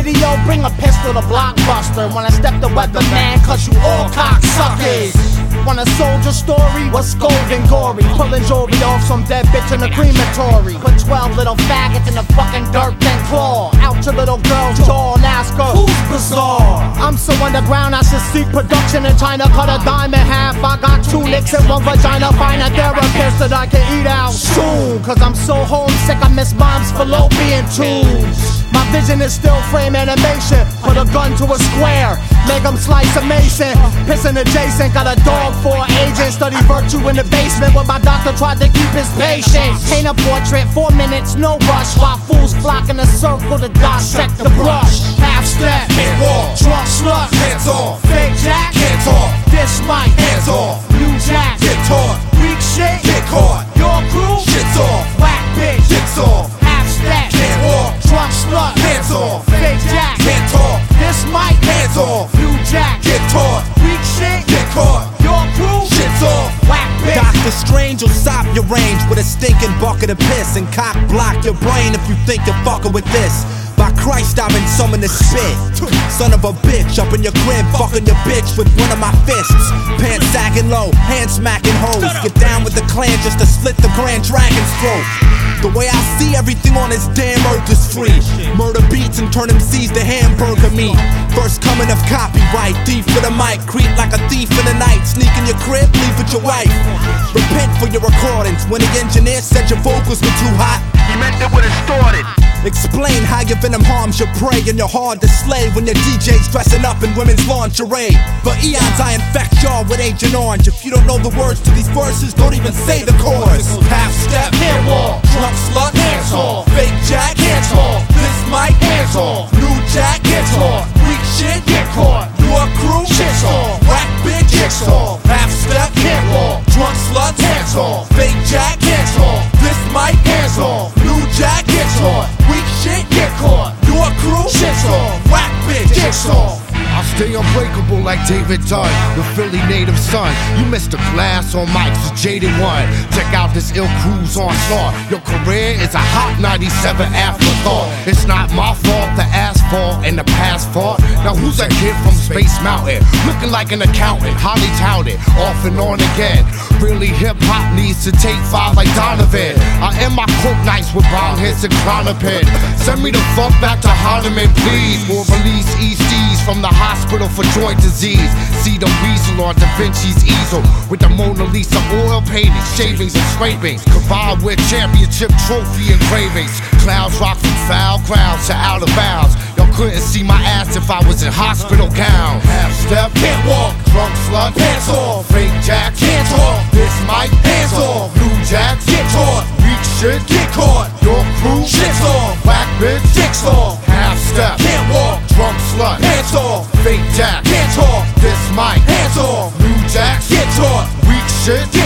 video, bring a pistol to Blockbuster. Wanna step the weatherman, cause you all cocksuckers. Want a soldier story? What's golden gory? Pulling jewelry off some dead bitch in a crematory. Put 12 little faggots in the fucking dirt, then claw out your little girl's jaw and ask her, who's bizarre? I'm so underground I should seek production in China. Cut a dime in half, I got 2 nicks and 1 vagina. Find a therapist that I can eat out soon, cause I'm so homesick I miss mom's fallopian tubes. My vision is still frame animation. Put a gun to a square, make them slice a mason. Pissing adjacent, got a dog for an agent. Study virtue in the basement where my doctor tried to keep his patience. Paint a portrait, 4 minutes, no rush, while fools flock in a circle to dissect the brush. Half step, can't walk, drunk slut, hands off, fake jack, can't talk, this mic, hands off, new jack, get taught, weak shit, get caught, your crew, shit's off, whack bitch, dicks off, half step, can't walk, drunk slut, hands off, fake jack, can't talk, this mic, hands off, new jack, get taught, weak shit, get caught, your crew, shit's off, whack bitch. Dr. Strange will sop your range with a stinking bucket of piss and cock block your brain if you think you're fucking with this. By Christ, I've been summoned to spit. Son of a bitch, up in your crib, fucking your bitch with one of my fists. Pants sagging low, hand smacking hoes. Get down with the clan just to slit the Grand Dragon's throat. The way I see everything on this damn earth is free. Murder beats and turn MCs to hamburger meat. First coming of copyright, thief for the mic. Creep like a thief in the night. Sneak in your crib, leave with your wife. Repent for your recordings. When the engineer said your vocals were too hot, he meant it was distorted. Explain how your venom harms your prey and you're hard to slay when your DJ's dressing up in women's lingerie. For eons I infect y'all with Agent Orange. If you don't know the words to these verses, don't even say the chorus. Half step, Can't walk, drunk slut, hands off, fake jack, hands off, this mic, hands off, new jack, hands off, weak shit, get caught, your crew, shit's off, whack bitch, kicks off, half step, can't walk, drunk slut, hands off, fake jack, hands off, this mic, hands off, new jack, gets off, weak shit, get caught, your crew, shit's off, whack bitch, dicks off. I stay unbreakable like David Dunn, the Philly native son. You missed the glass on Mike's jaded one. Check out this ill cruise onslaught. Your career is a hot 97 afterthought. It's not my fault, the asphalt and the past fault. Now who's that kid from Space Mountain? Looking like an accountant, highly touted, off and on again. Really hip hop needs to take 5 like Donovan. I end my coke nights with brown hits and Clonopin. Send me the fuck back to Hardeman, please. Or release Easties from the hospital for joint disease. See the weasel on Da Vinci's easel with the Mona Lisa oil paintings, shavings and scrapings, combined with championship trophy engravings. Clowns rock from foul grounds to out of bounds. Y'all couldn't see my ass if I was in hospital gown. Half step, Can't walk, drunk slut, pants off, fake jack, can't talk, this mic, hands off, blue jacks, get taught, weak shit, get caught, your crew, shit's off, whack bitch, dicks off, half step, can't walk, drunk slut, pants off, fake jack, can't talk, this mic, hands off, new jacks, get taught, weak shit,